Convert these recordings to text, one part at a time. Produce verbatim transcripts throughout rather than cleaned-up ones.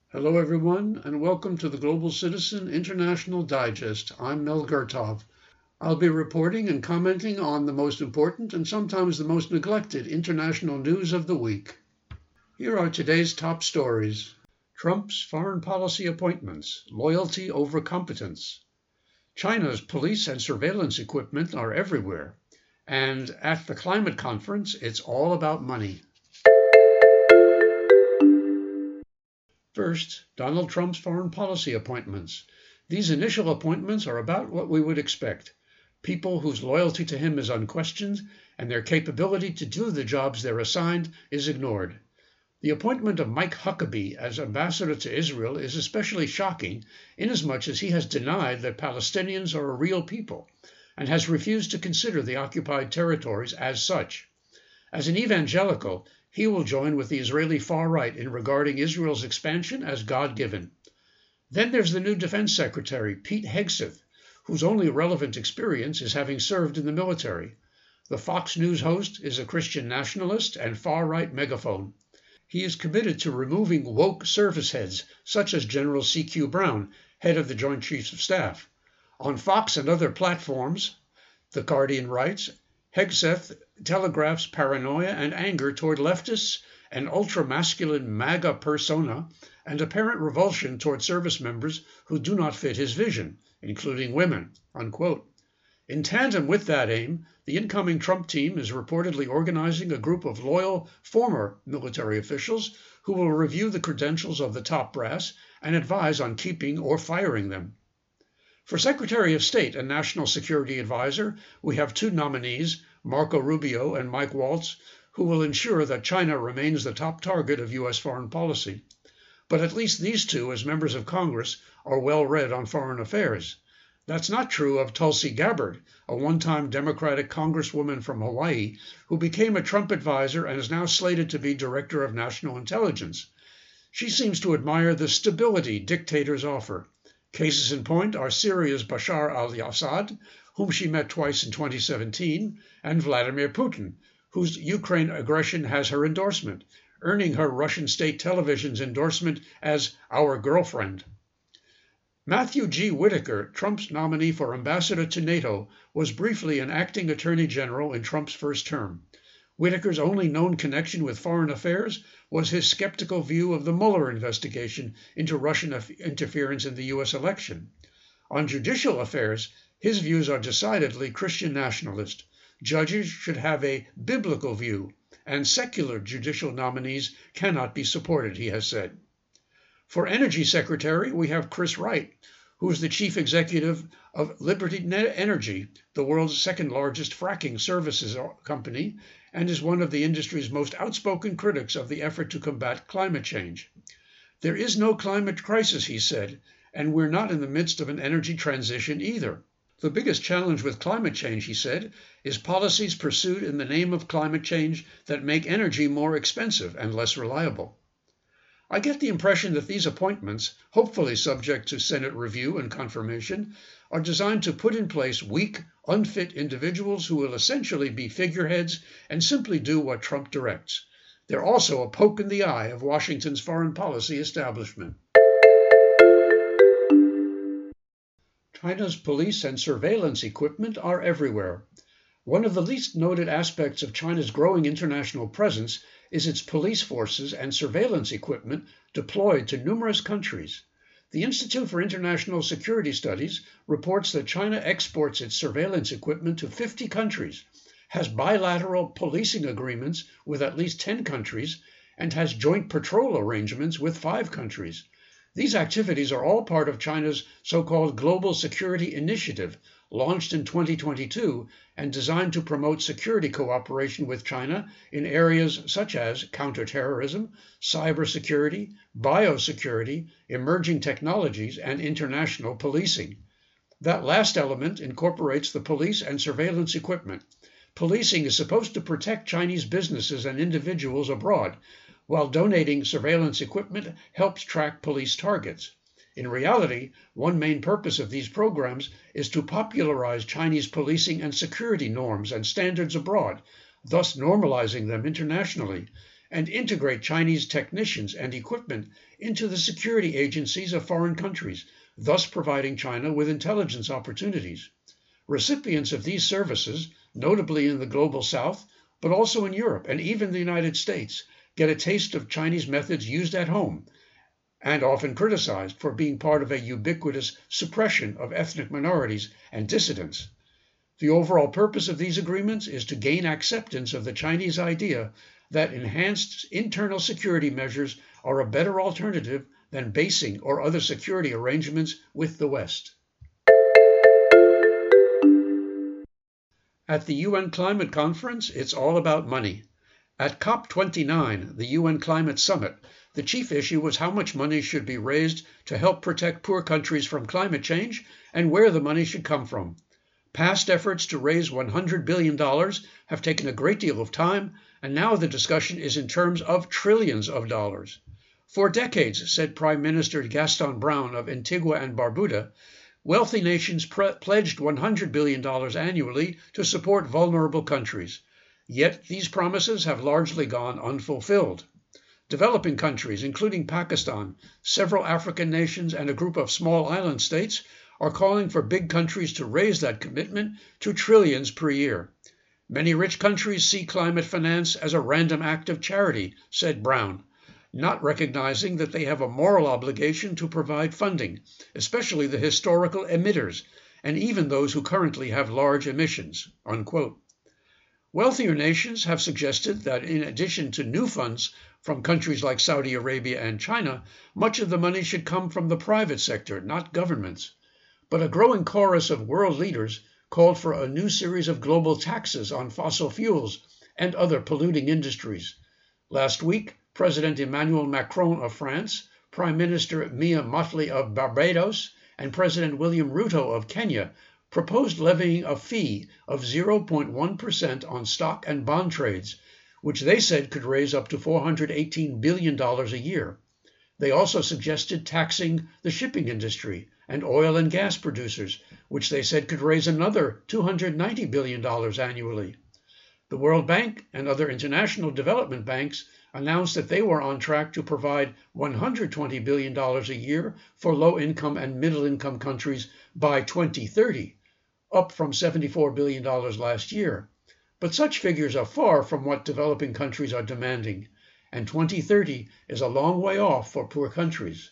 Hello, everyone, and welcome to the Global Citizen International Digest. I'm Mel Gertov. I'll be reporting and commenting on the most important and sometimes the most neglected international news of the week. Here are today's top stories. Trump's foreign policy appointments, loyalty over competence. China's police and surveillance equipment are everywhere. And at the climate conference, it's all about money. First, Donald Trump's foreign policy appointments. These initial appointments are about what we would expect. People whose loyalty to him is unquestioned and their capability to do the jobs they're assigned is ignored. The appointment of Mike Huckabee as ambassador to Israel is especially shocking inasmuch as he has denied that Palestinians are a real people and has refused to consider the occupied territories as such. As an evangelical, he will join with the Israeli far right in regarding Israel's expansion as God-given. Then there's the new Defense Secretary, Pete Hegseth, whose only relevant experience is having served in the military. The Fox News host is a Christian nationalist and far-right megaphone. He is committed to removing woke service heads, such as General C Q Brown, head of the Joint Chiefs of Staff. On Fox and other platforms, The Guardian writes, Hegseth telegraphs paranoia and anger toward leftists, an ultra-masculine MAGA persona, and apparent revulsion toward service members who do not fit his vision, including women, unquote. In tandem with that aim, the incoming Trump team is reportedly organizing a group of loyal former military officials who will review the credentials of the top brass and advise on keeping or firing them. For Secretary of State and National Security Advisor, we have two nominees, Marco Rubio and Mike Waltz, who will ensure that China remains the top target of U S foreign policy. But at least these two, as members of Congress, are well read on foreign affairs. That's not true of Tulsi Gabbard, a one-time Democratic congresswoman from Hawaii, who became a Trump advisor and is now slated to be Director of National Intelligence. She seems to admire the stability dictators offer. Cases in point are Syria's Bashar al-Assad, whom she met twice in twenty seventeen, and Vladimir Putin, whose Ukraine aggression has her endorsement, earning her Russian state television's endorsement as our girlfriend. Matthew G. Whitaker, Trump's nominee for ambassador to NATO, was briefly an acting attorney general in Trump's first term. Whitaker's only known connection with foreign affairs was his skeptical view of the Mueller investigation into Russian interference in the U S election. On judicial affairs, his views are decidedly Christian nationalist. Judges should have a biblical view, and secular judicial nominees cannot be supported, he has said. For Energy Secretary, we have Chris Wright, who is the chief executive of Liberty Energy, the world's second largest fracking services company, and is one of the industry's most outspoken critics of the effort to combat climate change. There is no climate crisis, he said, and we're not in the midst of an energy transition either. The biggest challenge with climate change, he said, is policies pursued in the name of climate change that make energy more expensive and less reliable. I get the impression that these appointments, hopefully subject to Senate review and confirmation, are designed to put in place weak, unfit individuals who will essentially be figureheads and simply do what Trump directs. They're also a poke in the eye of Washington's foreign policy establishment. China's police and surveillance equipment are everywhere. One of the least noted aspects of China's growing international presence is its police forces and surveillance equipment deployed to numerous countries. The Institute for International Security Studies reports that China exports its surveillance equipment to fifty countries, has bilateral policing agreements with at least ten countries, and has joint patrol arrangements with five countries. These activities are all part of China's so-called Global Security Initiative, launched in twenty twenty-two and designed to promote security cooperation with China in areas such as counterterrorism, cybersecurity, biosecurity, emerging technologies, and international policing. That last element incorporates the police and surveillance equipment. Policing is supposed to protect Chinese businesses and individuals abroad, while donating surveillance equipment helps track police targets. In reality, one main purpose of these programs is to popularize Chinese policing and security norms and standards abroad, thus normalizing them internationally, and integrate Chinese technicians and equipment into the security agencies of foreign countries, thus providing China with intelligence opportunities. Recipients of these services, notably in the global south, but also in Europe and even the United States, get a taste of Chinese methods used at home and often criticized for being part of a ubiquitous suppression of ethnic minorities and dissidents. The overall purpose of these agreements is to gain acceptance of the Chinese idea that enhanced internal security measures are a better alternative than basing or other security arrangements with the West. At the U N Climate Conference, it's all about money. At COP twenty-nine, the U N Climate Summit, the chief issue was how much money should be raised to help protect poor countries from climate change and where the money should come from. Past efforts to raise one hundred billion dollars have taken a great deal of time, and now the discussion is in terms of trillions of dollars. For decades, said Prime Minister Gaston Brown of Antigua and Barbuda, wealthy nations pre- pledged one hundred billion dollars annually to support vulnerable countries. Yet these promises have largely gone unfulfilled. Developing countries, including Pakistan, several African nations, and a group of small island states, are calling for big countries to raise that commitment to trillions per year. Many rich countries see climate finance as a random act of charity, said Brown, not recognizing that they have a moral obligation to provide funding, especially the historical emitters, and even those who currently have large emissions, unquote. Wealthier nations have suggested that in addition to new funds from countries like Saudi Arabia and China, much of the money should come from the private sector, not governments. But a growing chorus of world leaders called for a new series of global taxes on fossil fuels and other polluting industries. Last week, President Emmanuel Macron of France, Prime Minister Mia Mottley of Barbados, and President William Ruto of Kenya proposed levying a fee of zero point one percent on stock and bond trades, which they said could raise up to four hundred eighteen billion dollars a year. They also suggested taxing the shipping industry and oil and gas producers, which they said could raise another two hundred ninety billion dollars annually. The World Bank and other international development banks announced that they were on track to provide one hundred twenty billion dollars a year for low-income and middle-income countries by twenty thirty, up from seventy-four billion dollars last year. But such figures are far from what developing countries are demanding, and twenty thirty is a long way off for poor countries.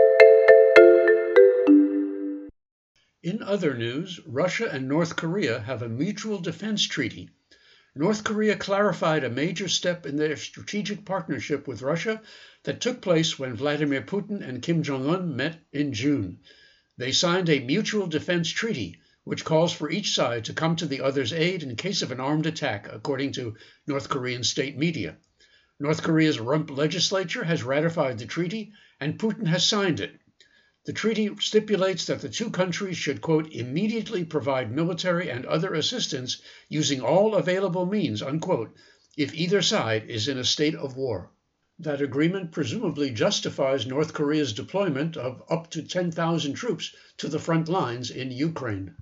In other news, Russia and North Korea have a mutual defense treaty. North Korea clarified a major step in their strategic partnership with Russia that took place when Vladimir Putin and Kim Jong-un met in June. They signed a mutual defense treaty, which calls for each side to come to the other's aid in case of an armed attack, according to North Korean state media. North Korea's rump legislature has ratified the treaty, and Putin has signed it. The treaty stipulates that the two countries should, quote, immediately provide military and other assistance using all available means, unquote, if either side is in a state of war. That agreement presumably justifies North Korea's deployment of up to ten thousand troops to the front lines in Ukraine.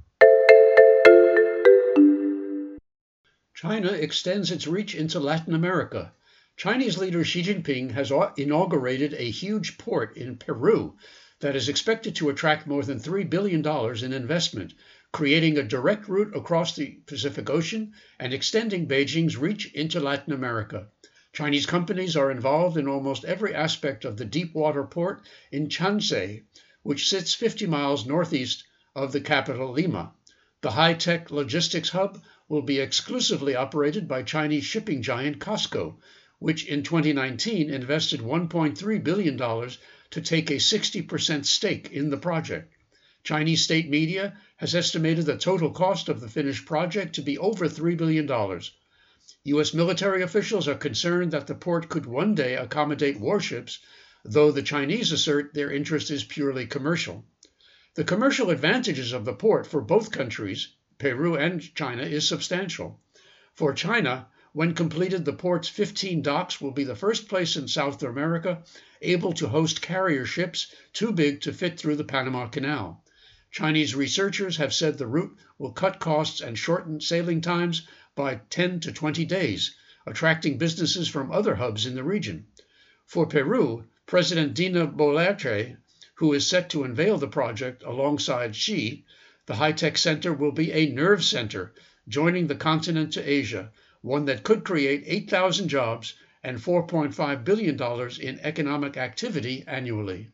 China extends its reach into Latin America. Chinese leader Xi Jinping has inaugurated a huge port in Peru that is expected to attract more than three billion dollars in investment, creating a direct route across the Pacific Ocean and extending Beijing's reach into Latin America. Chinese companies are involved in almost every aspect of the deep-water port in Chansay, which sits fifty miles northeast of the capital Lima. The high-tech logistics hub will be exclusively operated by Chinese shipping giant COSCO, which in twenty nineteen invested one point three billion dollars to take a sixty percent stake in the project. Chinese state media has estimated the total cost of the finished project to be over three billion dollars. U S military officials are concerned that the port could one day accommodate warships, though the Chinese assert their interest is purely commercial. The commercial advantages of the port for both countries, Peru and China, is substantial. For China, when completed, the port's fifteen docks will be the first place in South America able to host carrier ships too big to fit through the Panama Canal. Chinese researchers have said the route will cut costs and shorten sailing times by ten to twenty days, attracting businesses from other hubs in the region. For Peru, President Dina Boluarte, who is set to unveil the project alongside Xi, the high-tech center will be a nerve center, joining the continent to Asia, one that could create eight thousand jobs and four point five billion dollars in economic activity annually.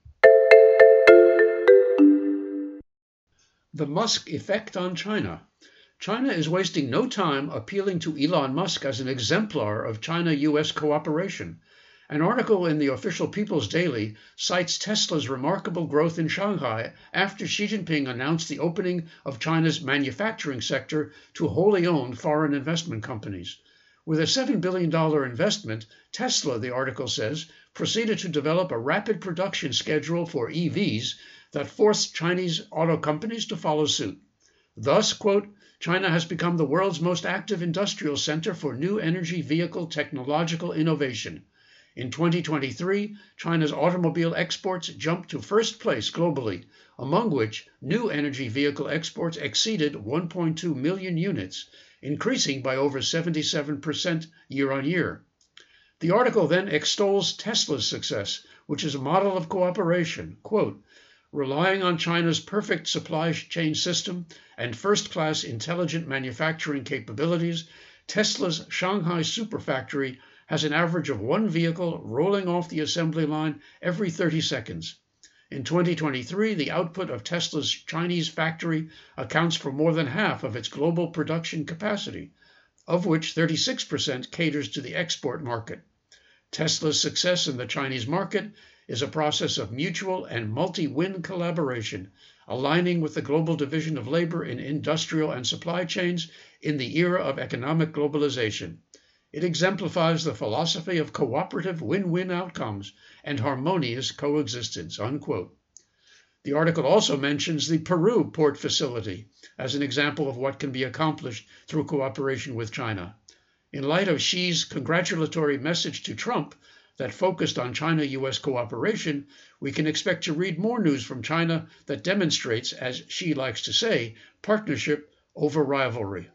The Musk effect on China. China is wasting no time appealing to Elon Musk as an exemplar of China-U S cooperation. An article in the official People's Daily cites Tesla's remarkable growth in Shanghai after Xi Jinping announced the opening of China's manufacturing sector to wholly owned foreign investment companies. With a seven billion dollars investment, Tesla, the article says, proceeded to develop a rapid production schedule for E Vs that forced Chinese auto companies to follow suit. Thus, quote, China has become the world's most active industrial center for new energy vehicle technological innovation. In twenty twenty-three, China's automobile exports jumped to first place globally, among which new energy vehicle exports exceeded one point two million units, increasing by over seventy-seven percent year on year. The article then extols Tesla's success, which is a model of cooperation. Quote, relying on China's perfect supply chain system and first-class intelligent manufacturing capabilities, Tesla's Shanghai Superfactory has an average of one vehicle rolling off the assembly line every thirty seconds. In twenty twenty-three, the output of Tesla's Chinese factory accounts for more than half of its global production capacity, of which thirty-six percent caters to the export market. Tesla's success in the Chinese market is a process of mutual and multi-win collaboration, aligning with the global division of labor in industrial and supply chains in the era of economic globalization. It exemplifies the philosophy of cooperative win-win outcomes and harmonious coexistence, unquote. The article also mentions the Peru port facility as an example of what can be accomplished through cooperation with China. In light of Xi's congratulatory message to Trump that focused on China-U S cooperation, we can expect to read more news from China that demonstrates, as Xi likes to say, partnership over rivalry.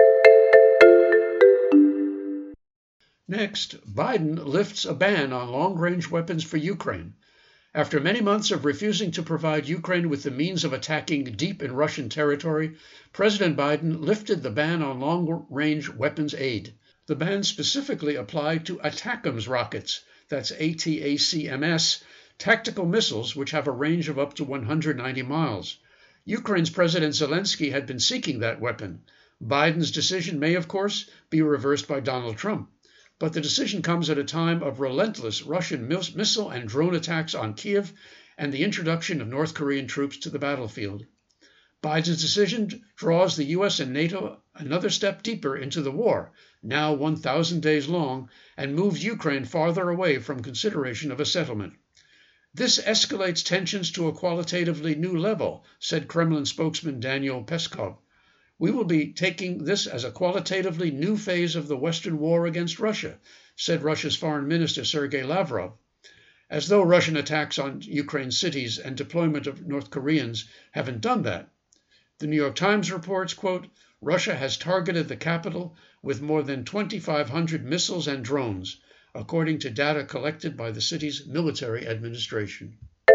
Next, Biden lifts a ban on long-range weapons for Ukraine. After many months of refusing to provide Ukraine with the means of attacking deep in Russian territory, President Biden lifted the ban on long-range weapons aid. The ban specifically applied to ATACMS rockets, that's A T A C M S, tactical missiles which have a range of up to one hundred ninety miles. Ukraine's President Zelensky had been seeking that weapon. Biden's decision may, of course, be reversed by Donald Trump. But the decision comes at a time of relentless Russian missile and drone attacks on Kiev and the introduction of North Korean troops to the battlefield. Biden's decision draws the U S and NATO another step deeper into the war, now one thousand days long, and moves Ukraine farther away from consideration of a settlement. This escalates tensions to a qualitatively new level, said Kremlin spokesman Daniel Peskov. We will be taking this as a qualitatively new phase of the Western war against Russia, said Russia's Foreign Minister Sergei Lavrov. As though Russian attacks on Ukraine's cities and deployment of North Koreans haven't done that. The New York Times reports, quote, Russia has targeted the capital with more than twenty-five hundred missiles and drones, according to data collected by the city's military administration.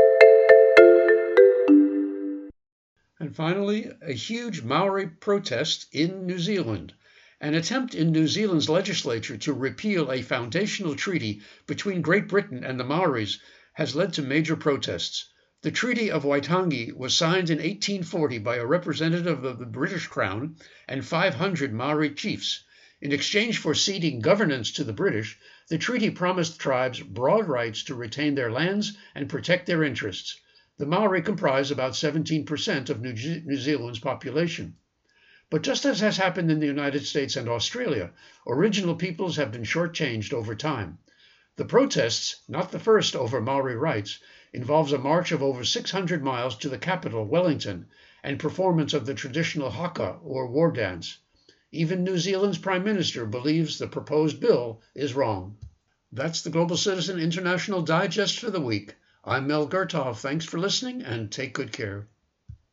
And finally, a huge Maori protest in New Zealand. An attempt in New Zealand's legislature to repeal a foundational treaty between Great Britain and the Maoris has led to major protests. The Treaty of Waitangi was signed in eighteen forty by a representative of the British Crown and five hundred Maori chiefs. In exchange for ceding governance to the British, the treaty promised tribes broad rights to retain their lands and protect their interests. The Maori comprise about seventeen percent of New Zealand's population. But just as has happened in the United States and Australia, original peoples have been shortchanged over time. The protests, not the first over Maori rights, involves a march of over six hundred miles to the capital, Wellington, and performance of the traditional haka, or war dance. Even New Zealand's Prime Minister believes the proposed bill is wrong. That's the Global Citizen International Digest for the week. I'm Mel Gertov. Thanks for listening and take good care.